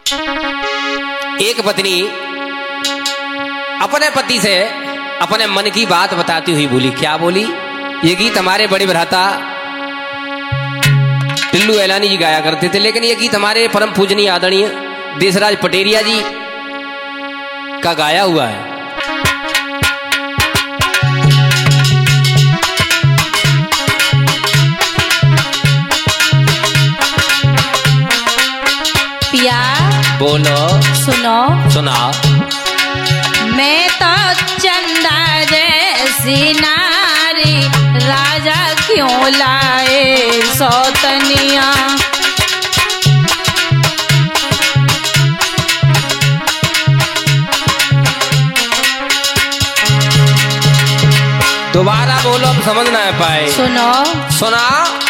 एक पत्नी अपने पति से अपने मन की बात बताती हुई बोली। क्या बोली? ये गीत हमारे बड़े भ्राता टिल्लू एलानी जी गाया करते थे, लेकिन ये गीत हमारे परम पूजनीय आदरणीय देशराज पटेरिया जी का गाया हुआ है। पिया बोलो, सुनो, सुना। मैं तो चंदा जैसी नारी, राजा क्यों लाए सौतनिया। दोबारा बोलो, हम समझ ना पाए। सुनो, सुना।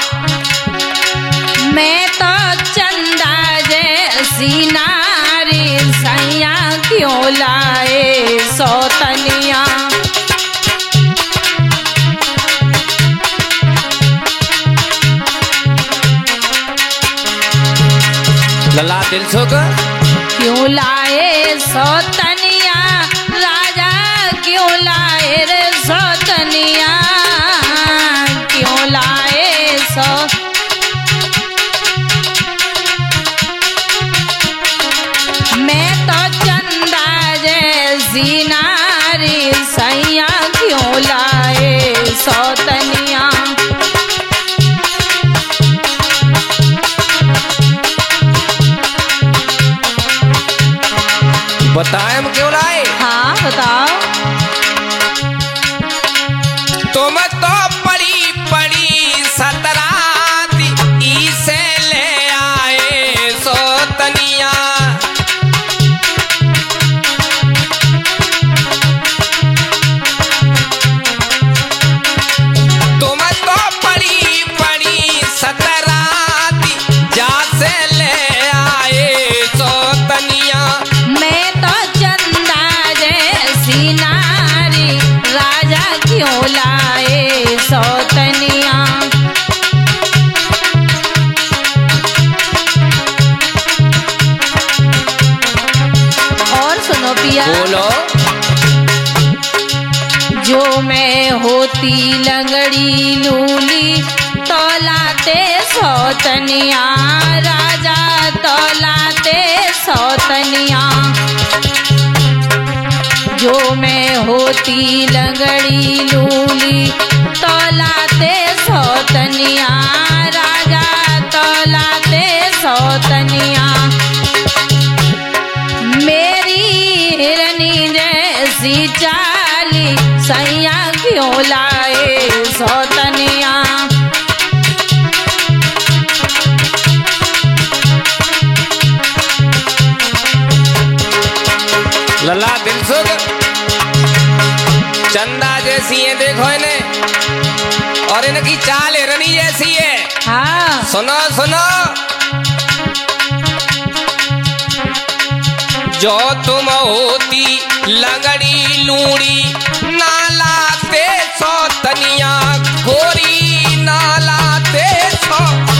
मैं तो चंदा जैसी नारी, सैया क्यों लाए सौतनिया। लला दिल सुख क्यों लाए सौतनिया, राजा क्यों लाए रे सौतनिया, क्यों लाए सौ। मैं तो चंदा जैसी नारी, सैया क्यों लाए सौतनिया। बताए हम क्यों लाए? हाँ बताओ। तुम तो पड़ी पड़ी सतराती, इसे ले आए सौतनिया। तुम तो पड़ी पड़ी सतराती, जा से ले आए सौतनिया। मैं तो चंदा जैसी नारी, राजा क्यों लाए सौतनिया। और सुनो पिया, बोलो। जो मैं होती लंगड़ी लूली, तो लाते सौतनिया, राजा तो लाते सौतनिया। जो मैं होती लंगड़ी लूली, तो लाते सौतनिया, राजा तो लाते सौतनिया। मेरी हिरनी जैसी चाली, सैया क्यों लाए सौतनिया। लला दिल सुख चंदा जैसी है, देखो इन्हें, और इनकी चाल हिरनी जैसी है। हाँ सुनो सुनो। जो तुम होती लंगड़ी लूड़ी, नालाते सौतनिया, गोरी नालाते सौ।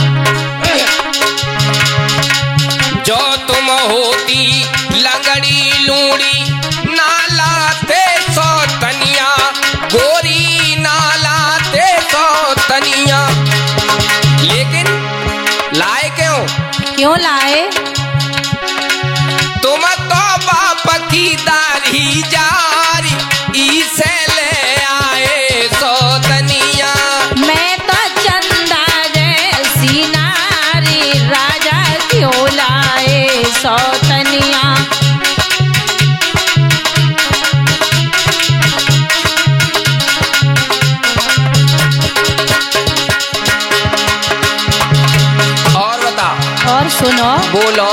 जो तुम होती लंगड़ी लूड़ी, नालाते सौतनिया, गोरी नालाते सौतनिया। लेकिन लाए क्यों लाए? तुम तो बाप की दाढ़ी जारी, इसे ले आए सौतनिया। मैं तो चंदा जैसी नारी, राजा क्यों लाए सौतनिया। और बता। और सुनो, बोलो।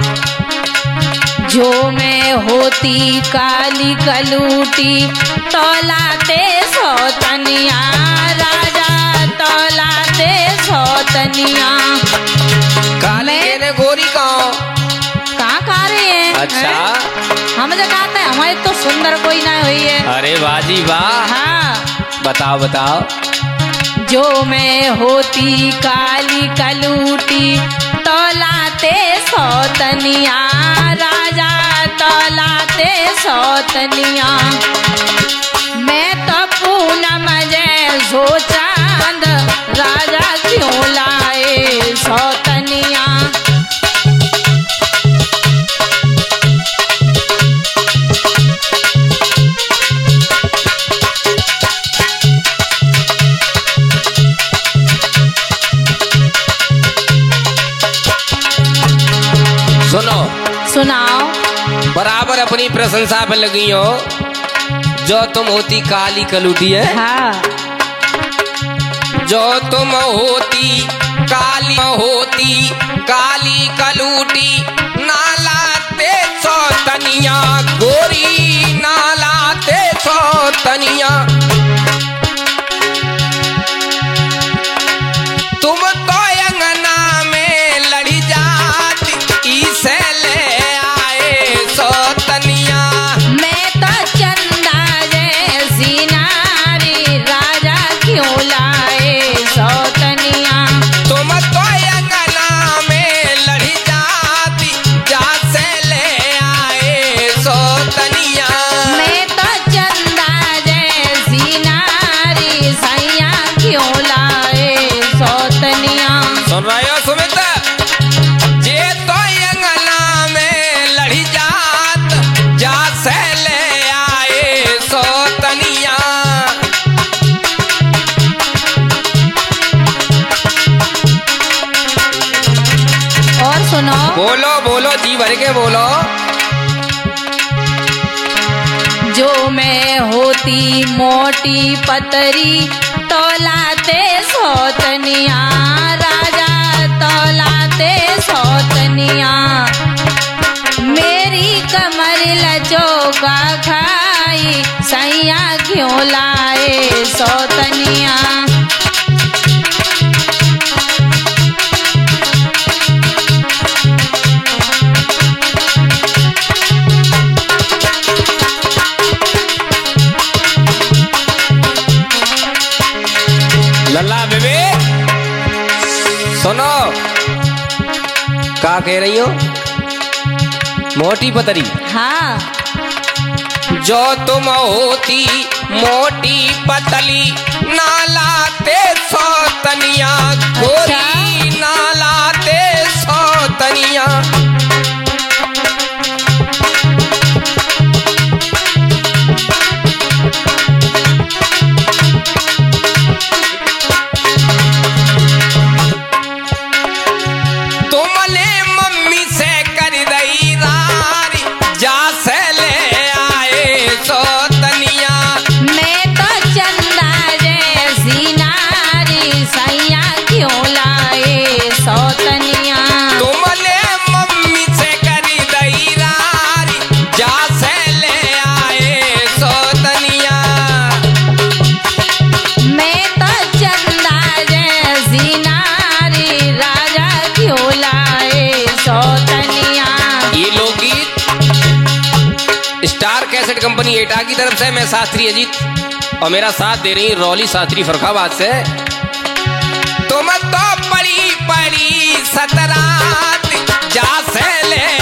जो मैं होती काली कलूटी, तो लाते सौतनिया, राजा तो लाते सौतनिया। काली ने गोरी कहो कहाँ खा रहे हैं? अच्छा। हम जो कहते हैं हमारे तो सुंदर कोई ना हुई है। अरे बाजी वाह। हाँ बताओ बताओ। जो मैं होती काली कलूटी तौलाते सौतनिया राजा तौलाते सौतनिया। मैं तो पूनम जैसो चांद राजा क्यों लाए सौतनिया। सुनो सुनाओ। बराबर अपनी प्रशंसा पे लगी हो। जो तुम होती काली कलूटी है, हाँ। जो तुम होती काली कलूटी नालाते सौतनिया गोरी नालाते सौतनिया। तुम तो अंगना में लड़ी जाती इसे ले आए सौतनिया। मैं तो चंदा जैसी नारी राजा क्यों लाए सौतनिया। तुम तो अंगना में लड़ी जाती जासे ले आए सौतनिया। मैं तो चंदा जैसी नारी सैया क्यों लाए सौतनिया। सुन रहे हो सुमित? जे तो अंगना में लड़ी जात जासे ले आए सौतनिया। और सुनो। बोलो बोलो जी भर के बोलो। जो मैं होती मोटी पतरी तौलाते सौतनिया राजा तौलाते सौतनिया। मेरी कमर लचोका खाई सैया क्यों लाए सौतनिया। लल्ला बेबे सुनो, क्या कह रही हो? मोटी पतरी, हाँ। जो तुम होती मोटी पतली नालाते सौतनिया गोरी नालाते सौतनिया। तुमने मम्मी से कर दई रारी जा से ले आए सौतनिया। मैं तो चंदा जैसी नारी सैया क्यों लाए सौतनिया। तुमने मम्मी से कर दई रारी जा से ले आए सौतनिया। मैं तो चंदा जैसी नारी राजा क्यों लाए सौतनिया। ये लोकगीत स्टार कैसेट कंपनी एटा की तरफ से मैं शास्त्री अजीत और मेरा साथ दे रही रौली शास्त्री फरखाबाद से। तुम तो पड़ी सतरात जा से ले